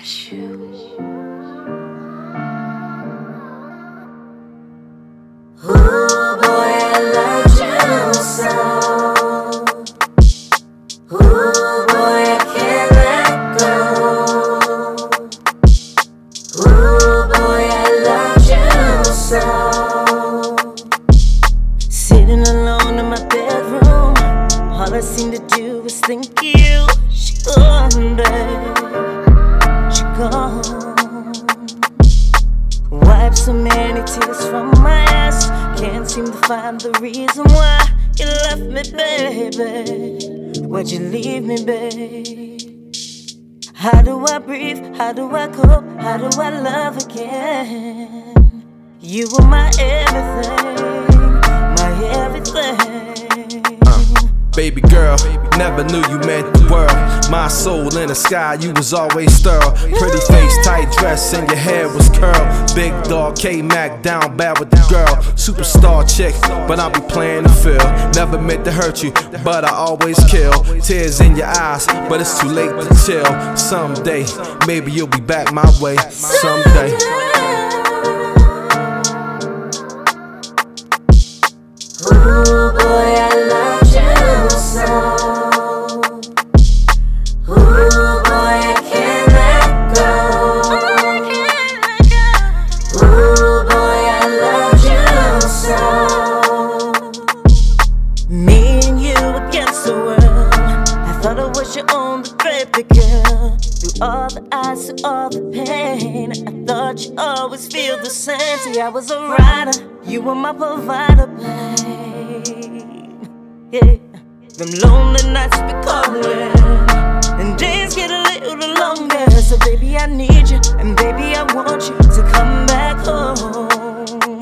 miss you. Ooh, boy, I loved you so. Ooh, boy, I can't let go. Ooh, boy, I loved you so. Sitting alone in my bedroom, all I seem to do is think you. She gone, babe. She gone. Wipe so many tears from my eyes. Can't seem to find the reason why you left me, baby. Why'd you leave me, babe? How do I breathe? How do I cope? How do I love again? You were my everything, my everything. Baby girl, never knew you meant the world. My soul in the sky, you was always sterile. Pretty face, tight dress, and your hair was curled. Big dog, K-Mac, down bad with the girl. Superstar chick, but I be playing the field. Never meant to hurt you, but I always kill. Tears in your eyes, but it's too late to chill. Someday, maybe you'll be back my way. Someday. Ooh, boy, I loved you so. Ooh, boy, I can't let go. Ooh, boy, I loved you so. Me and you against the world. I thought I was your only baby girl. Through all the eyes, through all the pain, I thought you always feel the same. See, I was a rider, you were my provider, babe. Yeah, them lonely nights be calling, and days get a little longer. So baby, I need you, and baby, I want you to come back home.